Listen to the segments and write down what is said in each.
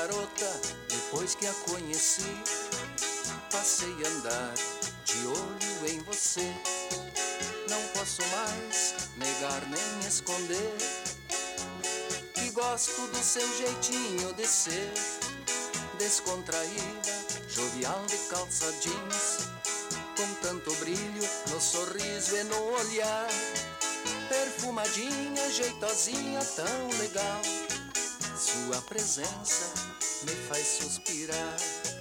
garota, depois que a conheci, passei a andar de olho em você. Não posso mais negar nem esconder que gosto do seu jeitinho de ser, descontraída, jovial de calça jeans, com tanto brilho no sorriso e no olhar, perfumadinha, jeitosinha, tão legal. Sua presença me faz suspirar.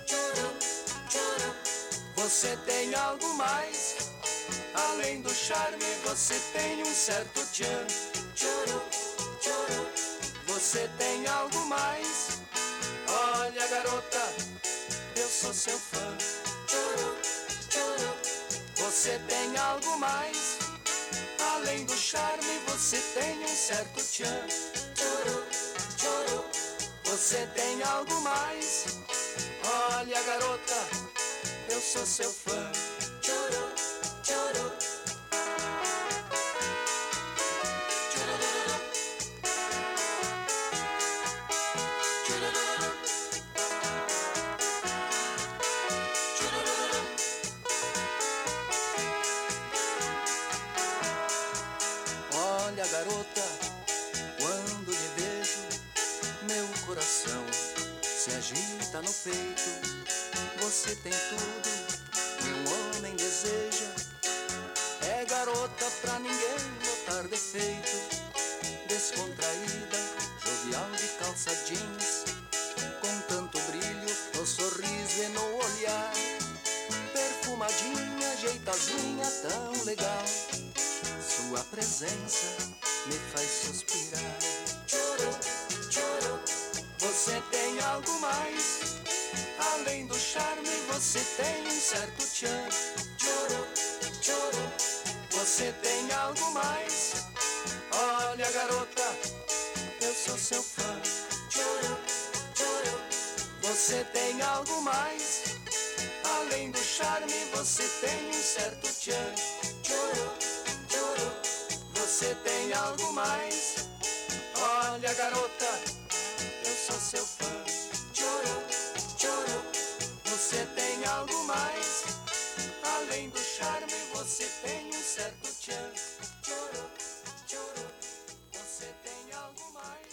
Você tem algo mais, além do charme, você tem um certo tchan. Você tem algo mais, olha garota, eu sou seu fã. Você tem algo mais, além do charme, você tem um certo tchan. Você tem algo mais, olha garota, eu sou seu fã. Olha garota, quando lhe vejo, meu coração se agita no peito. Você tem tudo que um homem deseja, é garota pra ninguém notar defeito. Descontraída, jovial de calça jeans, com tanto brilho no sorriso e no olhar, perfumadinha, jeitosinha, tão legal. Sua presença me faz suspirar. Você tem algo mais, além do charme, você tem um certo tchan. Você tem algo mais, olha garota, eu sou seu fã. Você tem algo mais, além do charme, você tem um certo tchan. Você tem algo mais, olha garota, eu sou seu fã. Você tem algo mais, além do charme, você tem um certo tchan. Você tem algo mais.